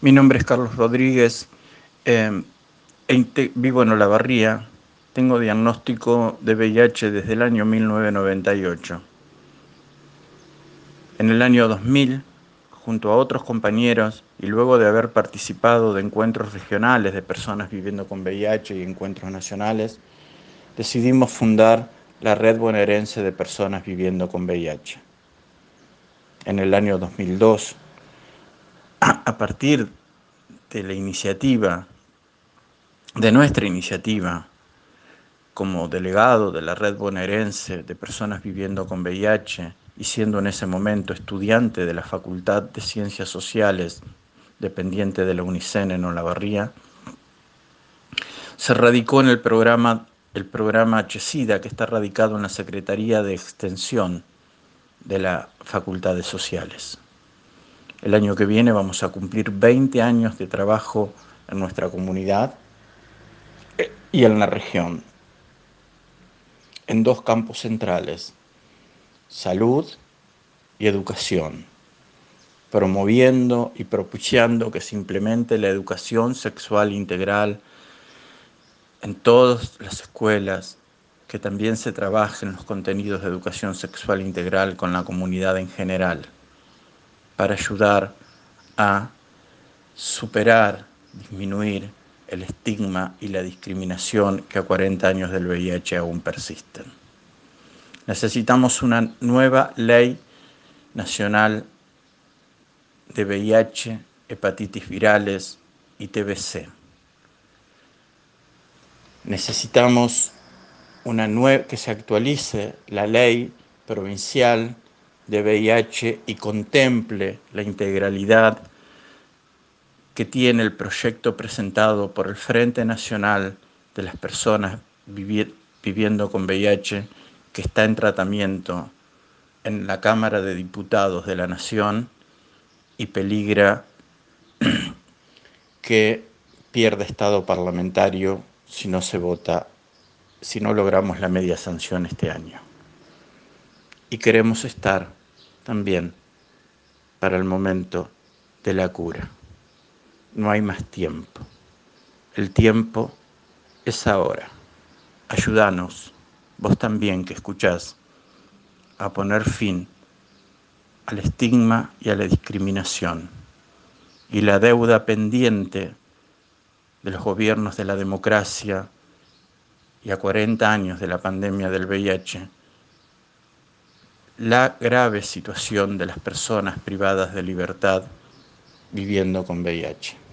Mi nombre es Carlos Rodríguez, eh, vivo en Olavarría, tengo diagnóstico de VIH desde el año 1998. En el año 2000, junto a otros compañeros, y luego de haber participado de encuentros regionales de personas viviendo con VIH y encuentros nacionales, decidimos fundar la Red Bonaerense de Personas Viviendo con VIH. En el año 2002, a partir de la iniciativa, de nuestra iniciativa, como delegado de la Red Bonaerense de Personas Viviendo con VIH y siendo en ese momento estudiante de la Facultad de Ciencias Sociales dependiente de la UNICEN en Olavarría, se radicó en el programa HECIDA, que está radicado en la Secretaría de Extensión de la Facultad de Sociales. El año que viene vamos a cumplir 20 años de trabajo en nuestra comunidad y en la región, en dos campos centrales: salud y educación, promoviendo y propiciando que se implemente la educación sexual integral en todas las escuelas, que también se trabajen los contenidos de educación sexual integral con la comunidad en general, para ayudar a superar, disminuir el estigma y la discriminación que a 40 años del VIH aún persisten. Necesitamos una nueva ley nacional de VIH, hepatitis virales y TBC. Necesitamos que se actualice la ley provincial de VIH y contemple la integralidad que tiene el proyecto presentado por el Frente Nacional de las Personas Viviendo con VIH, que está en tratamiento en la Cámara de Diputados de la Nación y peligra que pierda estado parlamentario si no se vota, si no logramos la media sanción este año. Y queremos estar también para el momento de la cura. No hay más tiempo. El tiempo es ahora. Ayúdanos, vos también que escuchás, a poner fin al estigma y a la discriminación y la deuda pendiente de los gobiernos de la democracia y a 40 años de la pandemia del VIH, la grave situación de las personas privadas de libertad viviendo con VIH.